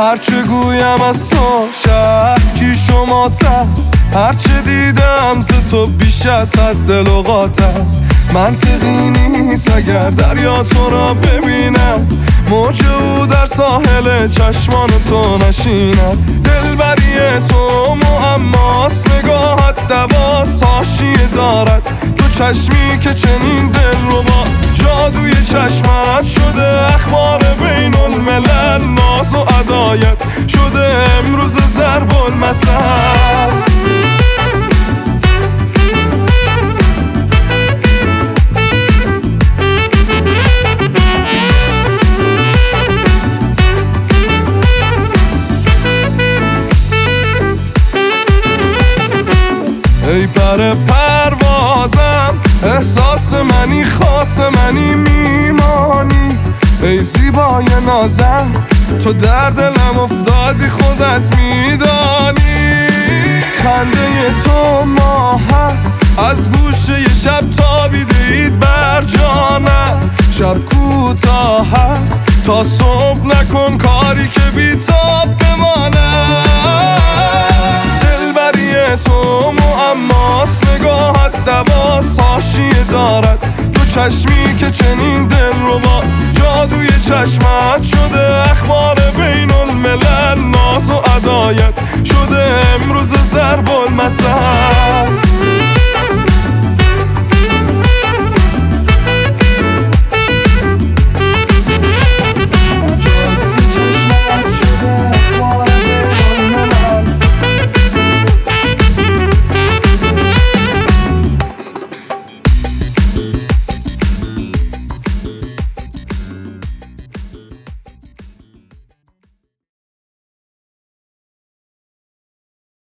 هرچه گویم از تو شکی شما تست، هرچه دیدم ز تو بیش از حد لغات است. منطقی نیست اگر دریا تو را ببینم، موج او در ساحل چشمان تو نشیند. دلبری تو معماست، نگاهت دواست، حاشیه دارد تو چشمی که چنین دل رو باز. جادوی چشمت شده اخبار بین الملل، ناز و عدایت شده امروز ضرب المثل. ای پر پروازم، احساس منی، خاص منی، میمانی. ای زیبای نازم، تو در دلم افتادی، خودت میدانی. خنده تو ماه هست، از گوشه شب تابیده اید بر جانم. شب کوتاه هست، تا صبح نکن کاری که بی‌تاب بمانم. دلبری تو معماست، نگاهت دواست، حاشیه دارد تو چشمی که چنین دل رو باز. جادوی چشمت شده اخبار بین الملل، ناز و عدایت شده امروز ضرب المثل.